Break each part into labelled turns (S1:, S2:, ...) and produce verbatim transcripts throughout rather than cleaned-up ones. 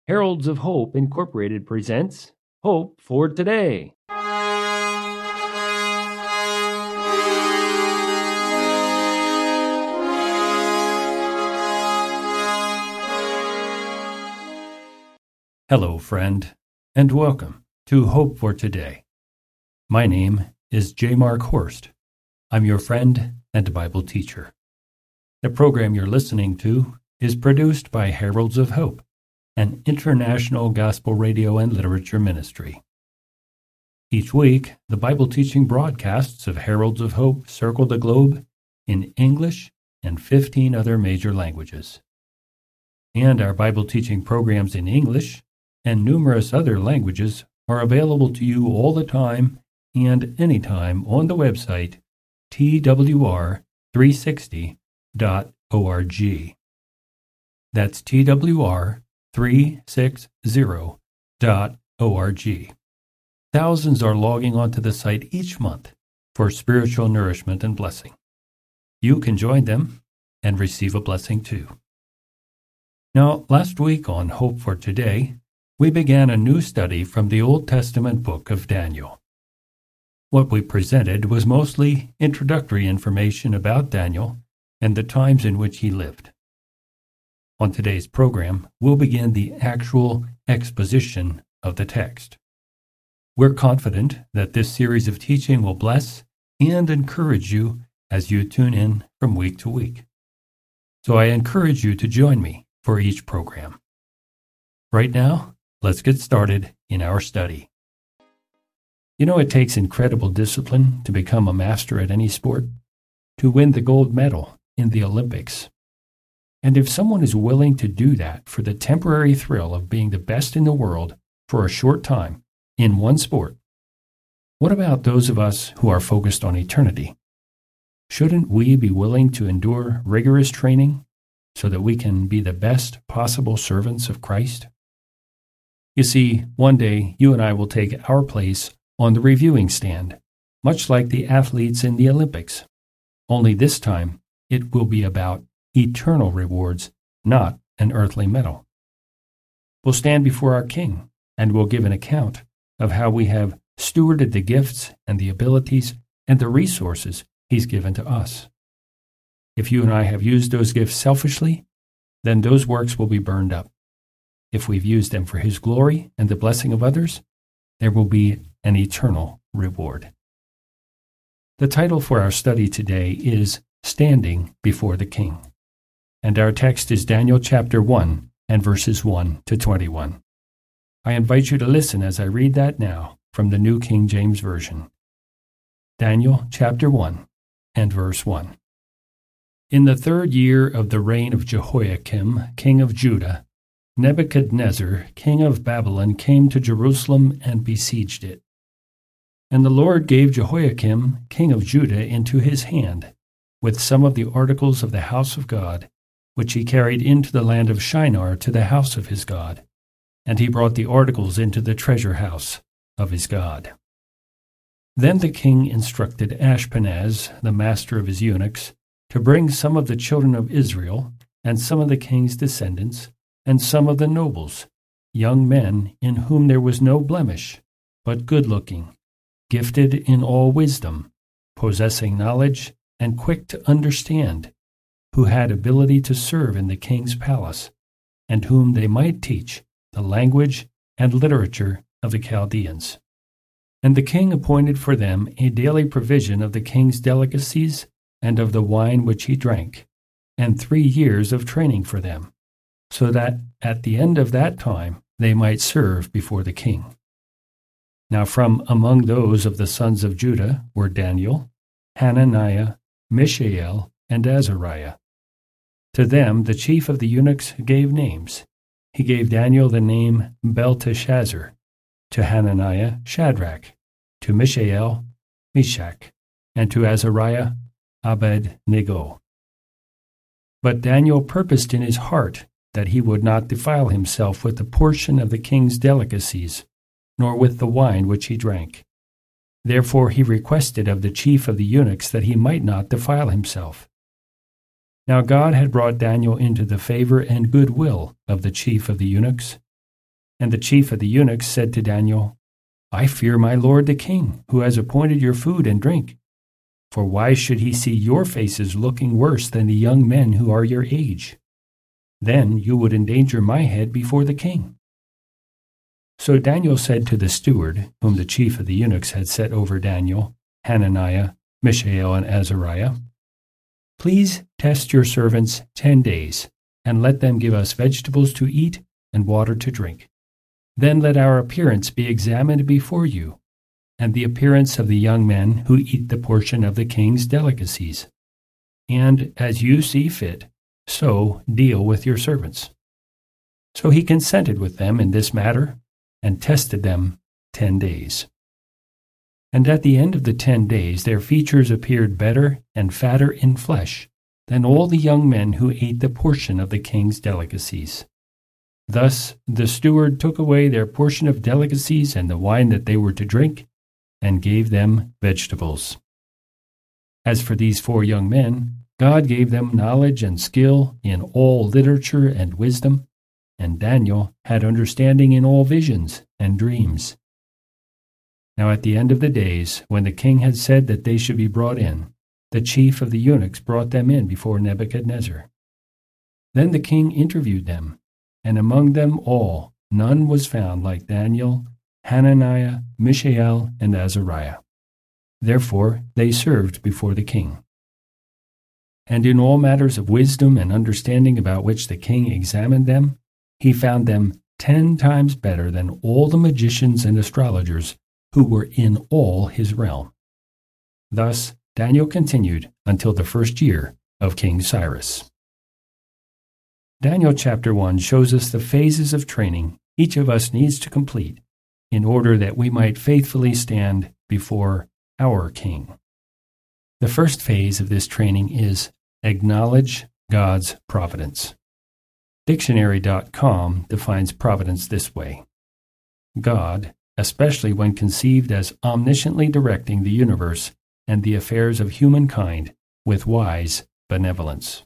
S1: Heralds of Hope Incorporated presents Hope for Today. Hello, friend, and welcome to Hope for Today. My name is J. Mark Horst. I'm your friend and Bible teacher. The program you're listening to is produced by Heralds of Hope, an international gospel radio and literature ministry. Each week, the Bible teaching broadcasts of Heralds of Hope circle the globe in English and fifteen other major languages. And our Bible teaching programs in English and numerous other languages are available to you all the time and anytime on the website T W R three sixty dot org. That's T W R three sixty dot org. Thousands are logging onto the site each month for spiritual nourishment and blessing. You can join them and receive a blessing too. Now, last week on Hope for Today, we began a new study from the Old Testament book of Daniel. What we presented was mostly introductory information about Daniel and the times in which he lived. On today's program, we'll begin the actual exposition of the text. We're confident that this series of teaching will bless and encourage you as you tune in from week to week. So I encourage you to join me for each program. Right now, let's get started in our study. You know, it takes incredible discipline to become a master at any sport, to win the gold medal in the Olympics. And if someone is willing to do that for the temporary thrill of being the best in the world for a short time in one sport, what about those of us who are focused on eternity? Shouldn't we be willing to endure rigorous training so that we can be the best possible servants of Christ? You see, one day you and I will take our place on the reviewing stand, much like the athletes in the Olympics. Only this time it will be about eternal rewards, not an earthly medal. We'll stand before our King, and we'll give an account of how we have stewarded the gifts and the abilities and the resources He's given to us. If you and I have used those gifts selfishly, then those works will be burned up. If we've used them for His glory and the blessing of others, there will be an eternal reward. The title for our study today is Standing Before the King. And our text is Daniel chapter one and verses one to twenty-one. I invite you to listen as I read that now from the New King James Version. Daniel chapter one and verse one. In the third year of the reign of Jehoiakim, king of Judah, Nebuchadnezzar, king of Babylon, came to Jerusalem and besieged it. And the Lord gave Jehoiakim, king of Judah, into his hand, with some of the articles of the house of God, which he carried into the land of Shinar to the house of his God. And he brought the articles into the treasure house of his God. Then the king instructed Ashpenaz, the master of his eunuchs, to bring some of the children of Israel, and some of the king's descendants, and some of the nobles, young men in whom there was no blemish, but good-looking, gifted in all wisdom, possessing knowledge, and quick to understand, who had ability to serve in the king's palace, and whom they might teach the language and literature of the Chaldeans. And the king appointed for them a daily provision of the king's delicacies and of the wine which he drank, and three years of training for them, so that at the end of that time they might serve before the king. Now from among those of the sons of Judah were Daniel, Hananiah, Mishael, and Azariah. To them the chief of the eunuchs gave names. He gave Daniel the name Belteshazzar, to Hananiah Shadrach, to Mishael Meshach, and to Azariah Abednego. But Daniel purposed in his heart that he would not defile himself with the portion of the king's delicacies, nor with the wine which he drank. Therefore he requested of the chief of the eunuchs that he might not defile himself. Now God had brought Daniel into the favor and goodwill of the chief of the eunuchs, And the chief of the eunuchs said to Daniel, I fear my lord the king, who has appointed your food and drink. For why should he see your faces looking worse than the young men who are your age? Then you would endanger my head before the king. So Daniel said to the steward, whom the chief of the eunuchs had set over Daniel, Hananiah, Mishael, and Azariah, Please test your servants ten days, and let them give us vegetables to eat and water to drink. Then let our appearance be examined before you, and the appearance of the young men who eat the portion of the king's delicacies. And as you see fit, so deal with your servants. So he consented with them in this matter, and tested them ten days. And at the end of the ten days their features appeared better and fatter in flesh than all the young men who ate the portion of the king's delicacies. Thus the steward took away their portion of delicacies and the wine that they were to drink, and gave them vegetables. As for these four young men, God gave them knowledge and skill in all literature and wisdom, and Daniel had understanding in all visions and dreams. Now at the end of the days, when the king had said that they should be brought in, the chief of the eunuchs brought them in before Nebuchadnezzar. Then the king interviewed them, and among them all none was found like Daniel, Hananiah, Mishael, and Azariah. Therefore they served before the king. And in all matters of wisdom and understanding about which the king examined them, he found them ten times better than all the magicians and astrologers who were in all his realm. Thus Daniel continued until the first year of King Cyrus. Daniel chapter one shows us the phases of training each of us needs to complete in order that we might faithfully stand before our King. The first phase of this training is acknowledge God's providence. Dictionary dot com defines providence this way: God, especially when conceived as omnisciently directing the universe and the affairs of humankind with wise benevolence.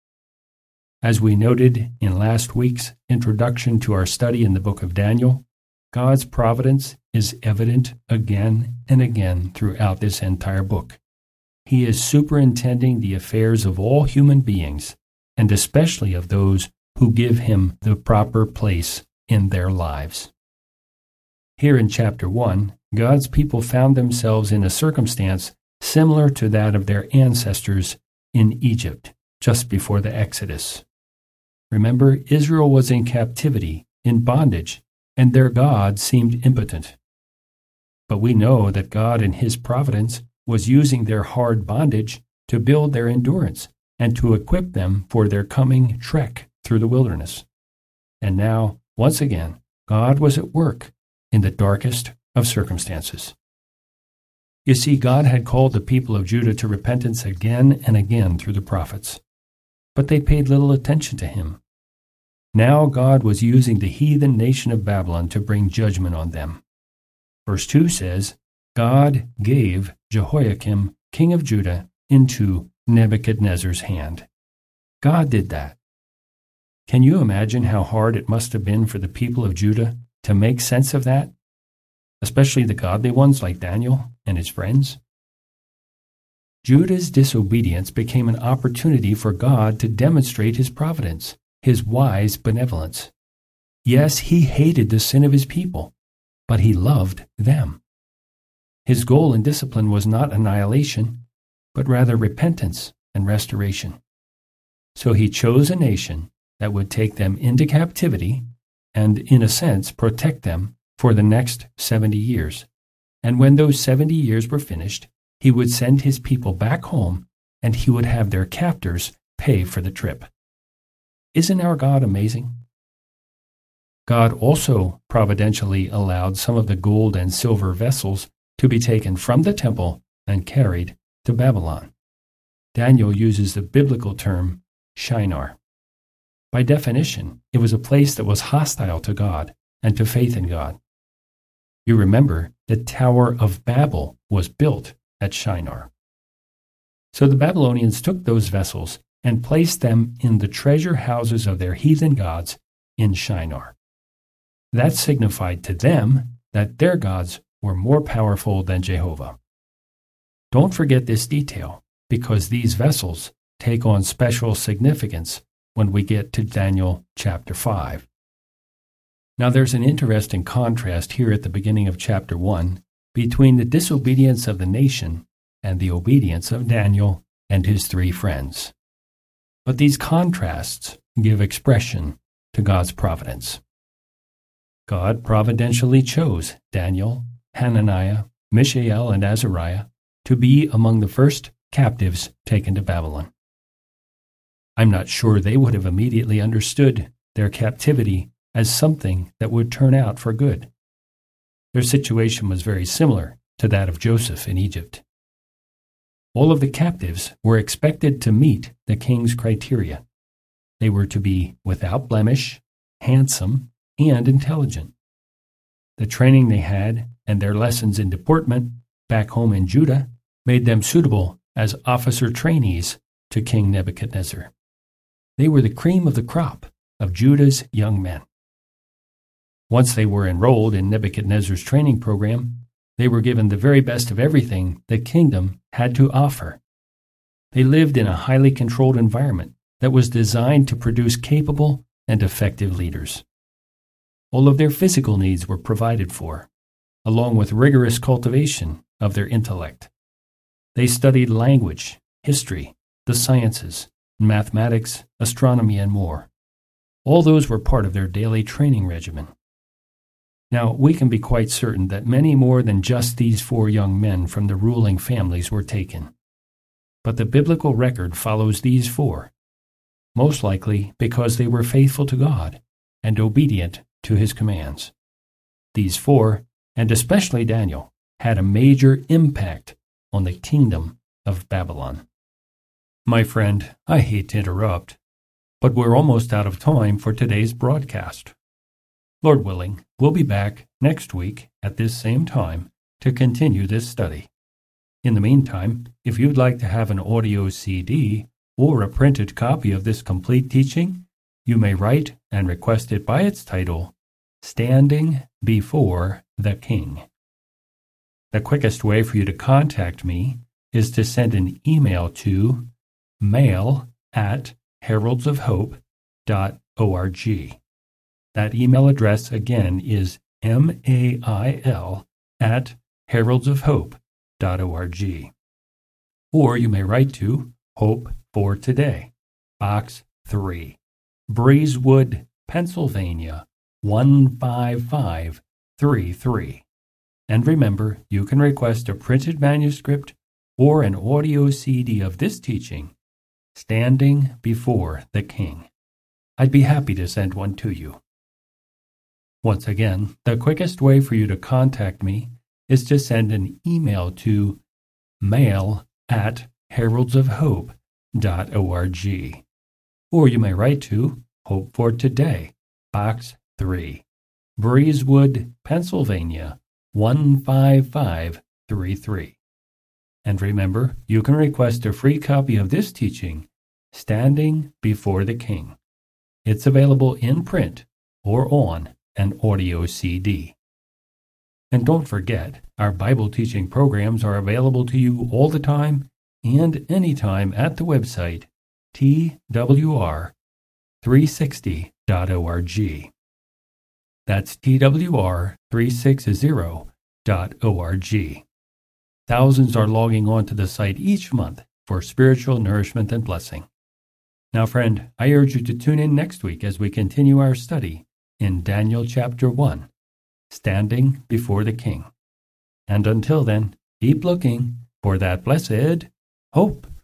S1: As we noted in last week's introduction to our study in the book of Daniel, God's providence is evident again and again throughout this entire book. He is superintending the affairs of all human beings, and especially of those who give him the proper place in their lives. Here in chapter one, God's people found themselves in a circumstance similar to that of their ancestors in Egypt, just before the Exodus. Remember, Israel was in captivity, in bondage, and their God seemed impotent. But we know that God in his providence was using their hard bondage to build their endurance and to equip them for their coming trek through the wilderness. And now, once again, God was at work in the darkest of circumstances. You see, God had called the people of Judah to repentance again and again through the prophets, but they paid little attention to him. Now God was using the heathen nation of Babylon to bring judgment on them. Verse two says, God gave Jehoiakim, king of Judah, into Nebuchadnezzar's hand. God did that. Can you imagine how hard it must have been for the people of Judah to make sense of that, especially the godly ones like Daniel and his friends? Judah's disobedience became an opportunity for God to demonstrate his providence, his wise benevolence. Yes, he hated the sin of his people, but he loved them. His goal in discipline was not annihilation, but rather repentance and restoration. So he chose a nation that would take them into captivity and, in a sense, protect them for the next seventy years. And when those seventy years were finished, he would send his people back home, and he would have their captors pay for the trip. Isn't our God amazing? God also providentially allowed some of the gold and silver vessels to be taken from the temple and carried to Babylon. Daniel uses the biblical term Shinar. By definition, it was a place that was hostile to God and to faith in God. You remember the Tower of Babel was built at Shinar. So the Babylonians took those vessels and placed them in the treasure houses of their heathen gods in Shinar. That signified to them that their gods were more powerful than Jehovah. Don't forget this detail, because these vessels take on special significance when we get to Daniel chapter five. Now there's an interesting contrast here at the beginning of chapter one between the disobedience of the nation and the obedience of Daniel and his three friends. But these contrasts give expression to God's providence. God providentially chose Daniel, Hananiah, Mishael, and Azariah to be among the first captives taken to Babylon. I'm not sure they would have immediately understood their captivity as something that would turn out for good. Their situation was very similar to that of Joseph in Egypt. All of the captives were expected to meet the king's criteria. They were to be without blemish, handsome, and intelligent. The training they had and their lessons in deportment back home in Judah made them suitable as officer trainees to King Nebuchadnezzar. They were the cream of the crop of Judah's young men. Once they were enrolled in Nebuchadnezzar's training program, they were given the very best of everything the kingdom had to offer. They lived in a highly controlled environment that was designed to produce capable and effective leaders. All of their physical needs were provided for, along with rigorous cultivation of their intellect. They studied language, history, the sciences, mathematics, astronomy, and more. All those were part of their daily training regimen. Now, we can be quite certain that many more than just these four young men from the ruling families were taken. But the biblical record follows these four, most likely because they were faithful to God and obedient to his commands. These four, and especially Daniel, had a major impact on the kingdom of Babylon. My friend, I hate to interrupt, but we're almost out of time for today's broadcast. Lord willing, we'll be back next week at this same time to continue this study. In the meantime, if you'd like to have an audio C D or a printed copy of this complete teaching, you may write and request it by its title, Standing Before the King. The quickest way for you to contact me is to send an email to mail at heralds of hope dot org. That email address again is mail at heralds of hope dot org. Or you may write to Hope for Today, Box three, Breezewood, Pennsylvania, one five five three three. And remember, you can request a printed manuscript or an audio C D of this teaching, Standing Before the King. I'd be happy to send one to you. Once again, the quickest way for you to contact me is to send an email to mail at heralds of hope dot org. Or you may write to Hope for Today, Box three, Breezewood, Pennsylvania, one five five three three. And remember, you can request a free copy of this teaching, Standing Before the King. It's available in print or on an audio C D. And don't forget, our Bible teaching programs are available to you all the time and anytime at the website T W R three sixty dot org. That's T W R three sixty dot org. Thousands are logging on to the site each month for spiritual nourishment and blessing. Now, friend, I urge you to tune in next week as we continue our study in Daniel chapter one, Standing Before the King. And until then, keep looking for that blessed hope.